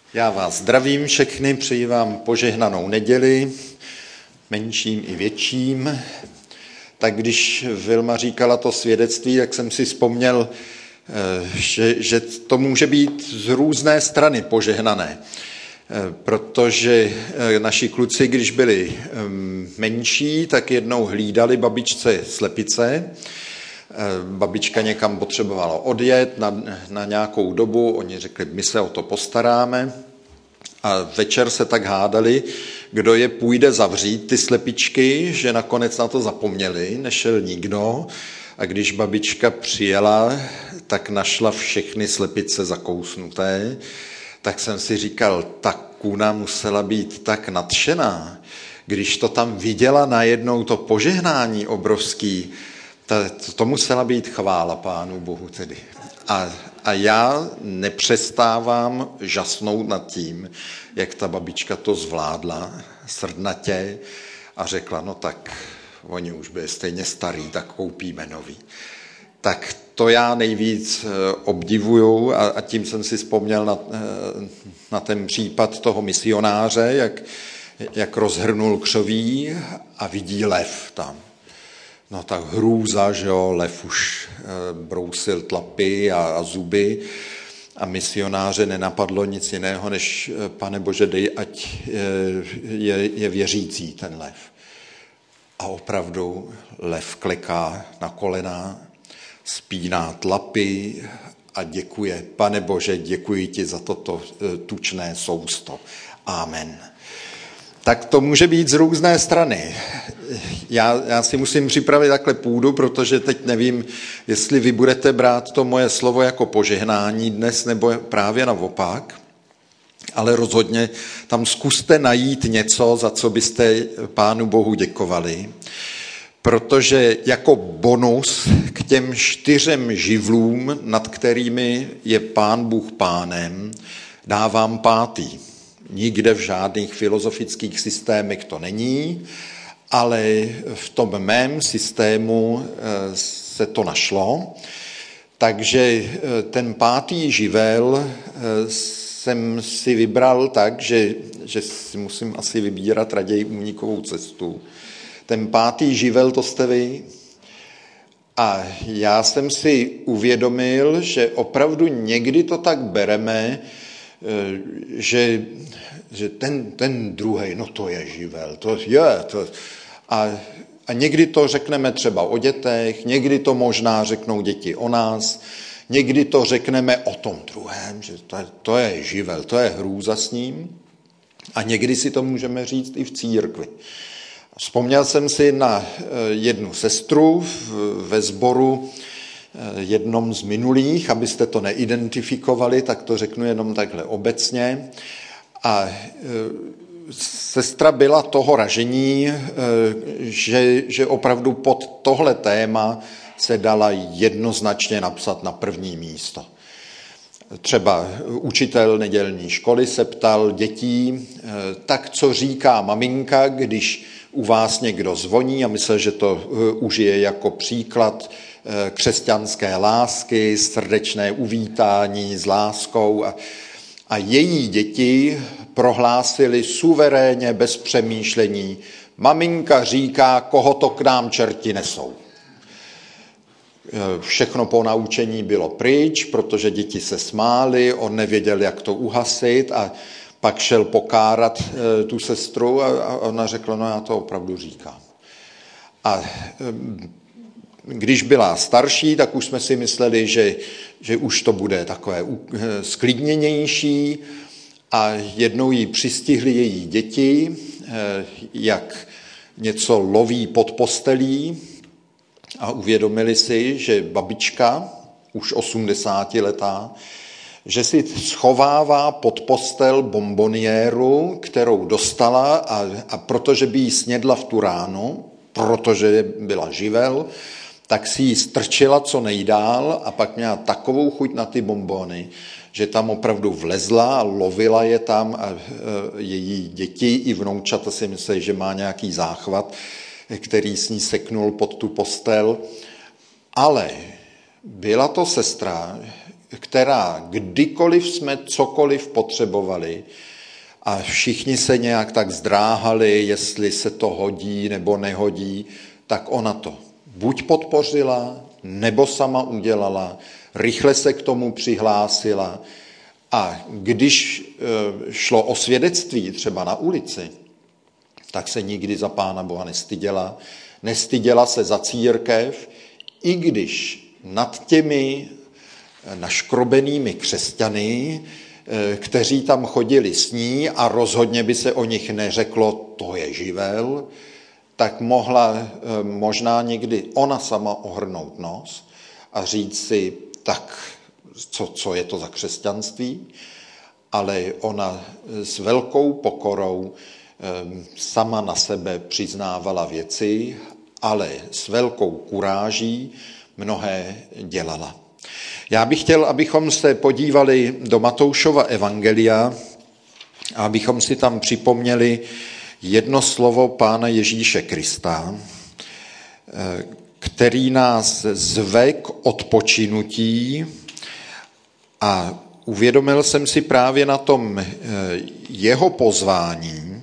Já vás zdravím všechny, přeji vám požehnanou neděli, menším i větším. Tak když Vilma říkala to svědectví, tak jsem si vzpomněl, že to může být z různé strany požehnané. Protože naši kluci, když byli menší, tak jednou hlídali babičce slepice. Babička někam potřebovala odjet na nějakou dobu, oni řekli, my se o to postaráme. A večer se tak hádali, kdo je půjde zavřít, ty slepičky, že nakonec na to zapomněli, nešel nikdo. A když babička přijela, tak našla všechny slepice zakousnuté. Tak jsem si říkal, ta kuna musela být tak nadšená, když to tam viděla najednou to požehnání obrovský, to musela být chvála Pánu Bohu tedy. A já nepřestávám žasnout nad tím, jak ta babička to zvládla srdnatě a řekla, no tak oni už byli stejně starý, tak koupíme nový. Tak to já nejvíc obdivuju a tím jsem si vzpomněl na ten případ toho misionáře, jak rozhrnul křoví a vidí lev tam. No tak hrůza, že jo, lev už brousil tlapy a zuby a misionáře nenapadlo nic jiného, než Pane Bože, dej, ať je věřící ten lev. A opravdu lev kleká na kolena, spíná tlapy a děkuje. Pane Bože, děkuji ti za toto tučné sousto. Amen. Tak to může být z různé strany. Já si musím připravit takhle půdu, protože teď nevím, jestli vy budete brát to moje slovo jako požehnání dnes, nebo právě naopak, ale rozhodně tam zkuste najít něco, za co byste Pánu Bohu děkovali, protože jako bonus k těm 4 živlům, nad kterými je Pán Bůh pánem, dávám 5. Nikde v žádných filozofických systémech to není, ale v tom mém systému se to našlo. Takže ten 5. živel jsem si vybral tak, že si musím asi vybírat raději únikovou cestu. Ten 5. živel, to jste vy. A já jsem si uvědomil, že opravdu někdy to tak bereme, že ten druhej, no to je živel, a někdy to řekneme třeba o dětech, někdy to možná řeknou děti o nás, někdy to řekneme o tom druhém, že to je živel, to je hrůza s ním, a někdy si to můžeme říct i v církvi. Vzpomněl jsem si na jednu sestru ve sboru, jednom z minulých, abyste to neidentifikovali, tak to řeknu jenom takhle obecně. A sestra byla toho ražení, že opravdu pod tohle téma se dala jednoznačně napsat na první místo. Třeba učitel nedělní školy se ptal dětí, tak co říká maminka, když u vás někdo zvoní, a myslel, že to užije jako příklad křesťanské lásky, srdečné uvítání s láskou. A její děti prohlásili suverénně, bez přemýšlení, maminka říká, koho to k nám čerti nesou. Všechno po naučení bylo pryč, protože děti se smály, on nevěděl, jak to uhasit, a pak šel pokárat tu sestru a ona řekla, no já to opravdu říkám. A když byla starší, tak už jsme si mysleli, že už to bude takové sklidněnější, a jednou jí přistihly její děti, jak něco loví pod postelí, a uvědomili si, že babička, už 80letá, že si schovává pod postel bomboniéru, kterou dostala, a protože by jí snědla v tu ránu, protože byla živel, tak si ji strčila co nejdál a pak měla takovou chuť na ty bonbony, že tam opravdu vlezla a lovila je tam, a její děti i vnoučata si mysleli, že má nějaký záchvat, který s ní seknul pod tu postel. Ale byla to sestra, která kdykoliv jsme cokoliv potřebovali a všichni se nějak tak zdráhali, jestli se to hodí nebo nehodí, tak ona to buď podpořila, nebo sama udělala, rychle se k tomu přihlásila. A když šlo o svědectví třeba na ulici, tak se nikdy za Pána Boha nestyděla. Nestyděla se za církev, i když nad těmi naškrobenými křesťany, kteří tam chodili s ní a rozhodně by se o nich neřeklo, to je živel, tak mohla možná někdy ona sama ohrnout nos a říct si, tak co je to za křesťanství, ale ona s velkou pokorou sama na sebe přiznávala věci, ale s velkou kuráží mnohé dělala. Já bych chtěl, abychom se podívali do Matoušova evangelia a abychom si tam připomněli jedno slovo Pána Ježíše Krista, který nás zve k odpočinutí, a uvědomil jsem si právě na tom jeho pozvání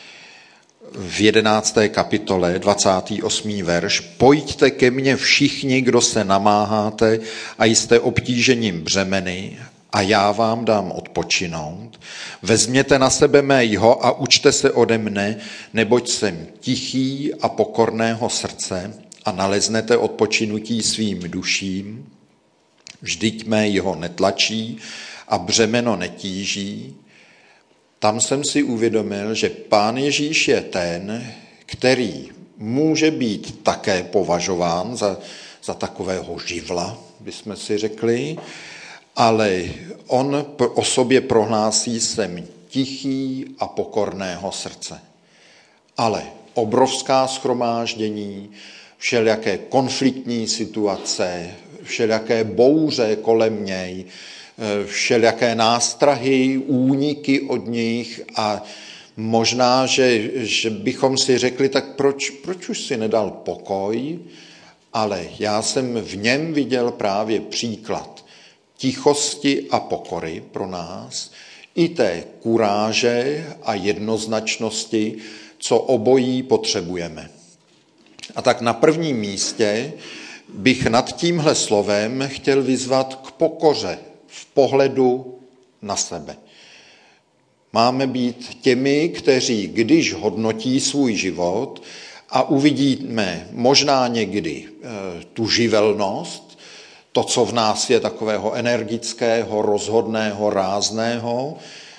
v 11. kapitole, 28. verš. Pojďte ke mně všichni, kdo se namáháte a jste obtížením břemeny, a já vám dám odpočinout. Vezměte na sebe mého a učte se ode mne, neboť jsem tichý a pokorného srdce, a naleznete odpočinutí svým duším. Vždyť mého netlačí a břemeno netíží. Tam jsem si uvědomil, že Pán Ježíš je ten, který může být také považován za takového živla, bychom si řekli, ale on o sobě prohlásí, jsem tichý a pokorného srdce. Ale obrovská shromáždění, všelijaké konfliktní situace, všelijaké bouře kolem něj, všelijaké nástrahy, úniky od nich, a možná, že bychom si řekli, tak proč už si nedal pokoj, ale já jsem v něm viděl právě příklad tichosti a pokory pro nás, i té kuráže a jednoznačnosti, co obojí potřebujeme. A tak na prvním místě bych nad tímhle slovem chtěl vyzvat k pokoře v pohledu na sebe. Máme být těmi, kteří, když hodnotí svůj život a uvidíme možná někdy tu živelnost, to, co v nás je takového energického, rozhodného, rázného,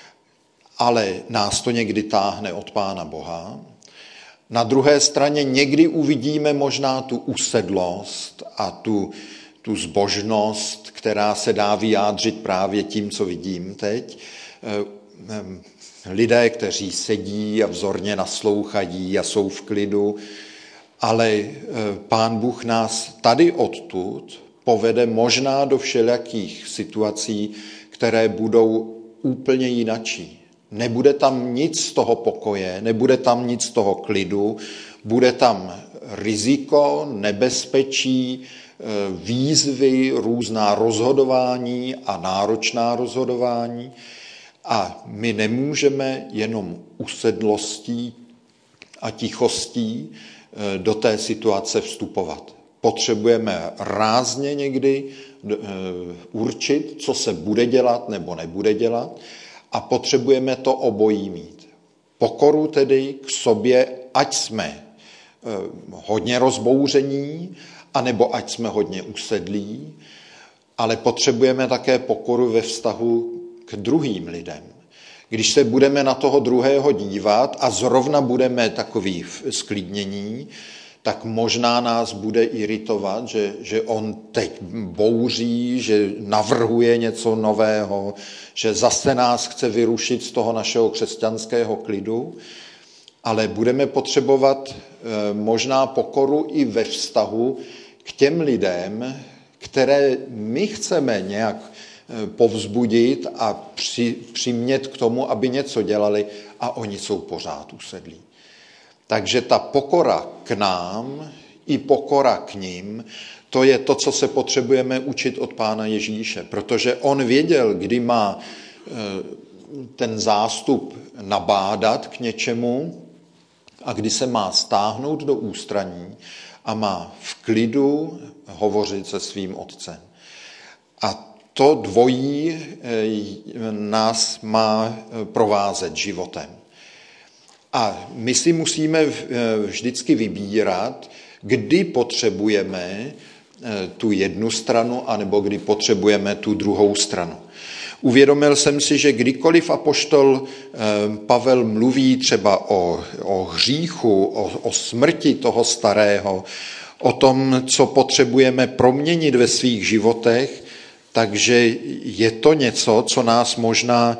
ale nás to někdy táhne od Pána Boha. Na druhé straně někdy uvidíme možná tu usedlost a tu zbožnost, která se dá vyjádřit právě tím, co vidím teď. Lidé, kteří sedí a vzorně naslouchají a jsou v klidu, ale Pán Bůh nás tady odtud povede možná do všelijakých situací, které budou úplně jinačí. Nebude tam nic z toho pokoje, nebude tam nic z toho klidu, bude tam riziko, nebezpečí, výzvy, různá rozhodování a náročná rozhodování. A my nemůžeme jenom usedlostí a tichostí do té situace vstupovat. Potřebujeme rázně někdy určit, co se bude dělat nebo nebude dělat, a potřebujeme to obojí mít. Pokoru tedy k sobě, ať jsme hodně rozbouření, anebo ať jsme hodně usedlí, ale potřebujeme také pokoru ve vztahu k druhým lidem. Když se budeme na toho druhého dívat a zrovna budeme takový sklidnění, tak možná nás bude iritovat, že on teď bouří, že navrhuje něco nového, že zase nás chce vyrušit z toho našeho křesťanského klidu, ale budeme potřebovat možná pokoru i ve vztahu k těm lidem, které my chceme nějak povzbudit a přimět k tomu, aby něco dělali, a oni jsou pořád usedlí. Takže ta pokora k nám i pokora k ním, to je to, co se potřebujeme učit od Pána Ježíše, protože on věděl, kdy má ten zástup nabádat k něčemu a kdy se má stáhnout do ústraní a má v klidu hovořit se svým otcem. A to dvojí nás má provázet životem. A my si musíme vždycky vybírat, kdy potřebujeme tu jednu stranu, anebo kdy potřebujeme tu druhou stranu. Uvědomil jsem si, že kdykoliv apoštol Pavel mluví třeba o hříchu, o smrti toho starého, o tom, co potřebujeme proměnit ve svých životech, takže je to něco, co nás možná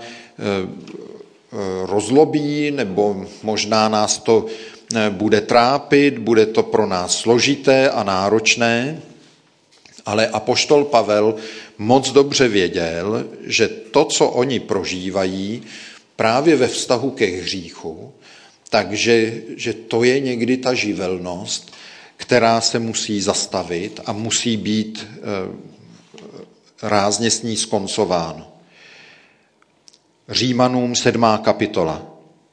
rozlobí, nebo možná nás to bude trápit, bude to pro nás složité a náročné, ale apoštol Pavel moc dobře věděl, že to, co oni prožívají právě ve vztahu ke hříchu, takže že to je někdy ta živelnost, která se musí zastavit a musí být rázně s ní skoncováno. Římanům 7. kapitola.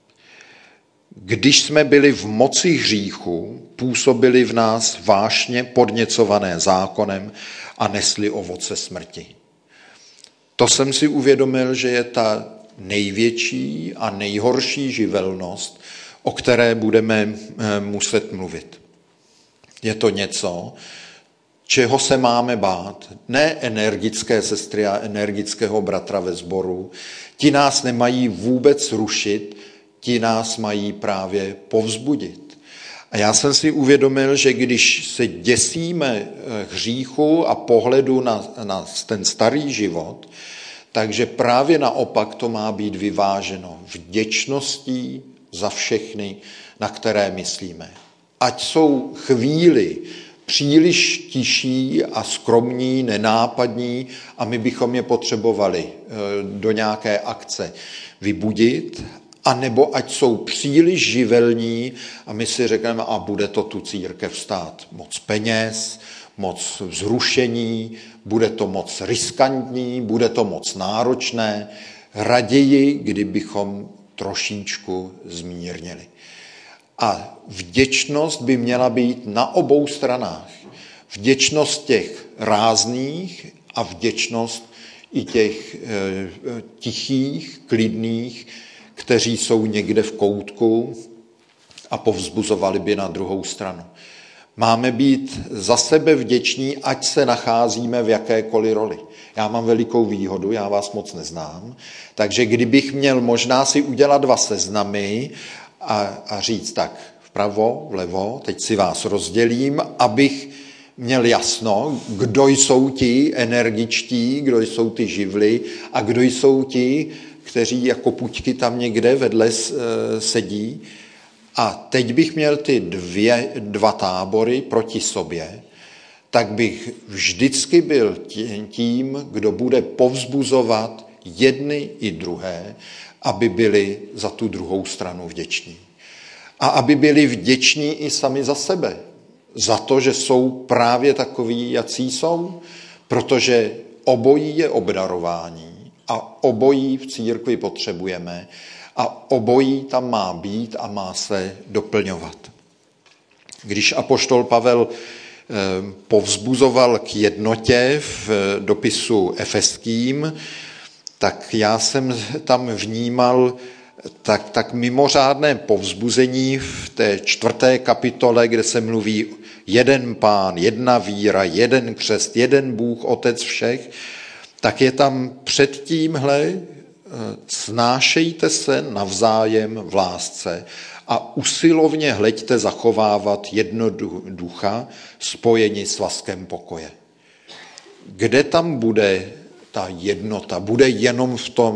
Když jsme byli v moci hříchu, působili v nás vášně podněcované zákonem a nesli ovoce smrti. To jsem si uvědomil, že je ta největší a nejhorší živelnost, o které budeme muset mluvit. Je to něco, čeho se máme bát. Ne energické sestry a energického bratra ve sboru. Ti nás nemají vůbec rušit, ti nás mají právě povzbudit. A já jsem si uvědomil, že když se děsíme hříchu a pohledu na ten starý život, takže právě naopak to má být vyváženo vděčností za všechny, na které myslíme. Ať jsou chvíli příliš tiší a skromní, nenápadní a my bychom je potřebovali do nějaké akce vybudit, anebo ať jsou příliš živelní a my si řekneme, a bude to tu církev stát moc peněz, moc vzrušení, bude to moc riskantní, bude to moc náročné, raději, kdybychom trošičku zmírnili. A vděčnost by měla být na obou stranách. Vděčnost těch rázných a vděčnost i těch tichých, klidných, kteří jsou někde v koutku a povzbuzovali by na druhou stranu. Máme být za sebe vděční, ať se nacházíme v jakékoliv roli. Já mám velikou výhodu, já vás moc neznám, takže kdybych měl možná si udělat 2 seznamy a říct tak vpravo, vlevo, teď si vás rozdělím, abych měl jasno, kdo jsou ti energičtí, kdo jsou ty živly a kdo jsou ti, kteří jako puťky tam někde vedle sedí. A teď bych měl ty 2 tábory proti sobě, tak bych vždycky byl tím, kdo bude povzbuzovat jedny i druhé, aby byli za tu druhou stranu vděční. A aby byli vděční i sami za sebe. Za to, že jsou právě takoví, jací jsou, protože obojí je obdarování a obojí v církvi potřebujeme a obojí tam má být a má se doplňovat. Když apoštol Pavel povzbuzoval k jednotě v dopisu Efeským, tak já jsem tam vnímal tak mimořádné povzbuzení v té 4. kapitole, kde se mluví jeden Pán, jedna víra, jeden křest, jeden Bůh, Otec všech, tak je tam před tímhle snášejte se navzájem v lásce a usilovně hleďte zachovávat jedno ducha spojení svazkem pokoje. Kde tam bude ta jednota? Bude jenom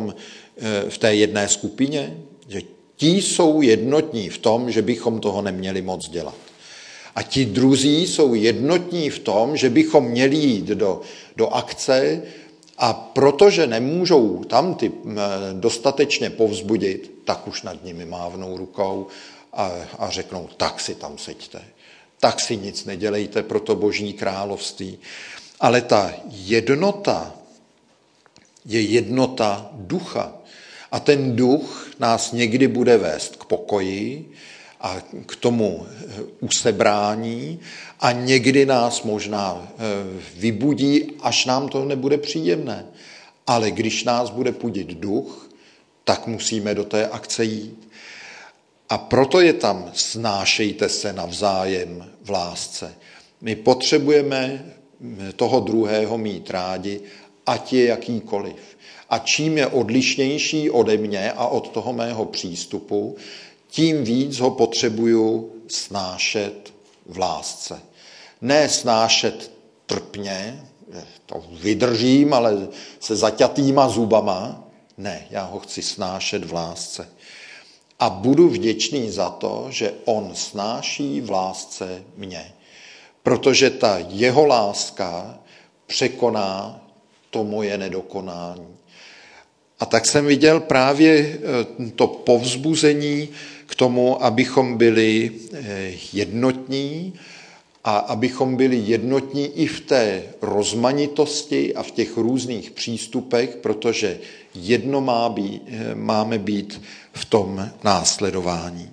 v té jedné skupině? Že ti jsou jednotní v tom, že bychom toho neměli moc dělat. A ti druzí jsou jednotní v tom, že bychom měli jít do akce a protože nemůžou tam ty dostatečně povzbudit, tak už nad nimi mávnou rukou a řeknou, tak si tam seďte. tak si nic nedělejte pro to Boží království. Ale ta jednota je jednota ducha. A ten duch nás někdy bude vést k pokoji a k tomu usebrání a někdy nás možná vybudí, až nám to nebude příjemné. Ale když nás bude budit duch, tak musíme do té akce jít. A proto je tam snášejte se navzájem v lásce. My potřebujeme toho druhého mít rádi, ať je jakýkoliv. A čím je odlišnější ode mě a od toho mého přístupu, tím víc ho potřebuju snášet v lásce. Ne snášet trpně, to vydržím, ale se zaťatýma zubama. Ne, já ho chci snášet v lásce. A budu vděčný za to, že on snáší v lásce mě. Protože ta jeho láska překoná to moje nedokonání. A tak jsem viděl právě to povzbuzení k tomu, abychom byli jednotní a abychom byli jednotní i v té rozmanitosti a v těch různých přístupech, protože jedno máme být v tom následování.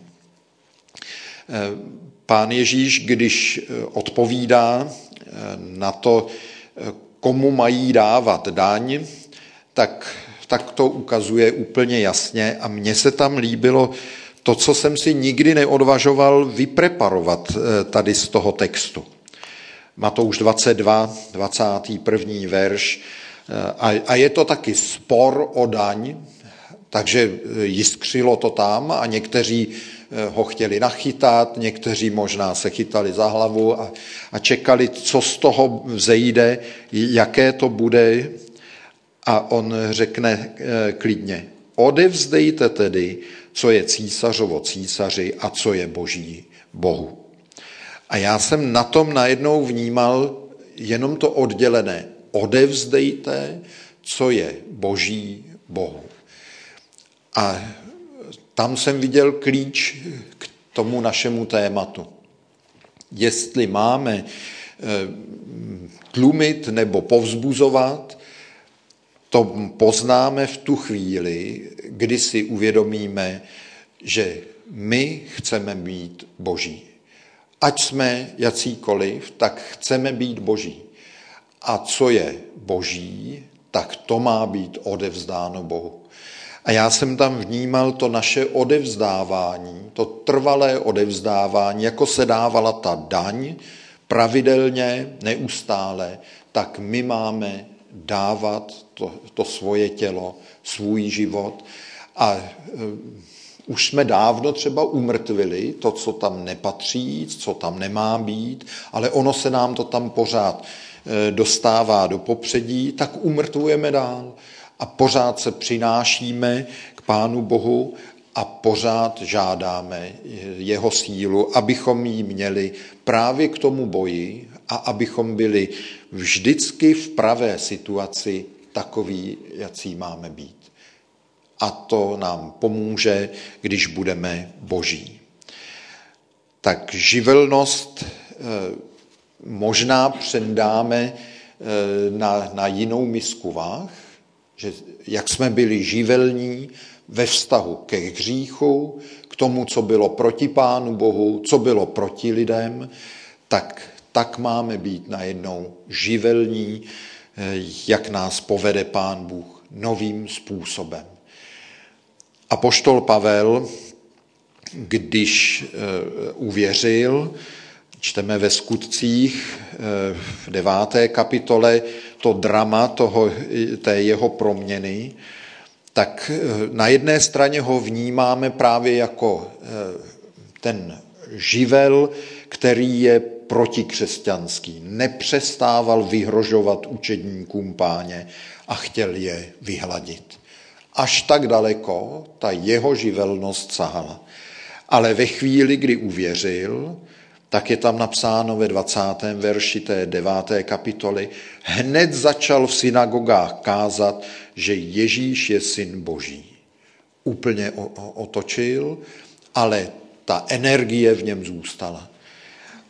Pán Ježíš, když odpovídá na to, komu mají dávat daň, tak to ukazuje úplně jasně a mně se tam líbilo to, co jsem si nikdy neodvažoval vypreparovat tady z toho textu. Matouš 22, 21. verš a je to taky spor o daň, takže jiskřilo to tam a někteří ho chtěli nachytat, někteří možná se chytali za hlavu a čekali, co z toho vzejde, jaké to bude. A on řekne klidně, odevzdejte tedy, co je císařovo císaři a co je boží Bohu. A já jsem na tom najednou vnímal jenom to oddělené. Odevzdejte, co je boží Bohu. A tam jsem viděl klíč k tomu našemu tématu. Jestli máme tlumit nebo povzbuzovat, to poznáme v tu chvíli, kdy si uvědomíme, že my chceme být boží. Ať jsme jacíkoliv, tak chceme být boží. A co je boží, tak to má být odevzdáno Bohu. A já jsem tam vnímal to naše odevzdávání, to trvalé odevzdávání, jako se dávala ta daň pravidelně, neustále, tak my máme dávat to svoje tělo, svůj život. A už jsme dávno třeba umrtvili to, co tam nepatří, co tam nemá být, ale ono se nám to tam pořád dostává do popředí, tak umrtvujeme dál. A pořád se přinášíme k Pánu Bohu a pořád žádáme jeho sílu, abychom ji měli právě k tomu boji a abychom byli vždycky v pravé situaci takový, jací máme být. A to nám pomůže, když budeme boží. Tak živelnost možná předáme na jinou misku váh, že jak jsme byli živelní ve vztahu ke hříchu, k tomu, co bylo proti Pánu Bohu, co bylo proti lidem, tak máme být najednou živelní, jak nás povede Pán Bůh novým způsobem. Apoštol Pavel, když uvěřil, čteme ve Skutcích v 9. kapitole to drama té jeho proměny, tak na jedné straně ho vnímáme právě jako ten živel, který je protikřesťanský. Nepřestával vyhrožovat učedníkům Páně a chtěl je vyhladit. Až tak daleko ta jeho živelnost sahala. Ale ve chvíli, kdy uvěřil, tak je tam napsáno ve 20. verši té 9. kapitoly, hned začal v synagogách kázat, že Ježíš je syn Boží. Úplně otočil, ale ta energie v něm zůstala.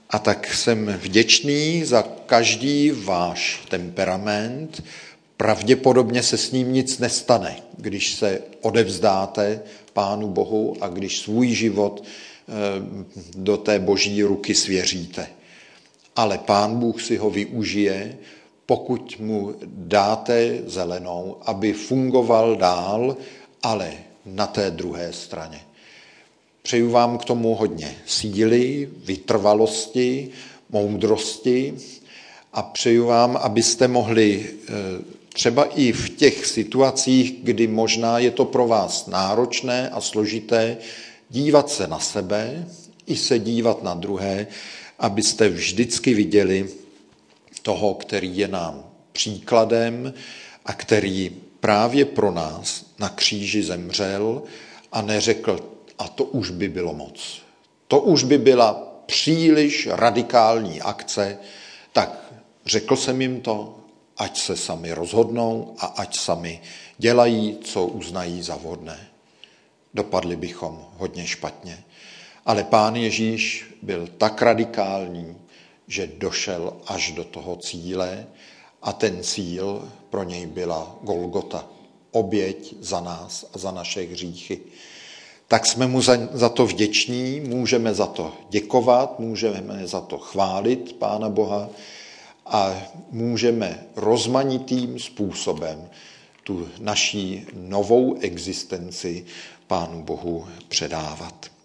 A tak jsem vděčný za každý váš temperament. Pravděpodobně se s ním nic nestane, když se odevzdáte Pánu Bohu a když svůj život do té boží ruky svěříte. Ale Pán Bůh si ho využije, pokud mu dáte zelenou, aby fungoval dál, ale na té druhé straně. Přeju vám k tomu hodně síly, vytrvalosti, moudrosti a přeju vám, abyste mohli třeba i v těch situacích, kdy možná je to pro vás náročné a složité, dívat se na sebe i se dívat na druhé, abyste vždycky viděli toho, který je nám příkladem a který právě pro nás na kříži zemřel a neřekl, a to už by bylo moc. To už by byla příliš radikální akce, tak řekl jsem jim to, ať se sami rozhodnou a ať sami dělají, co uznají za vhodné. Dopadli bychom hodně špatně. Ale Pán Ježíš byl tak radikální, že došel až do toho cíle a ten cíl pro něj byla Golgota, oběť za nás a za naše hříchy. Tak jsme mu za to vděční, můžeme za to děkovat, můžeme za to chválit Pána Boha a můžeme rozmanitým způsobem tu naší novou existenci Pánu Bohu předávat.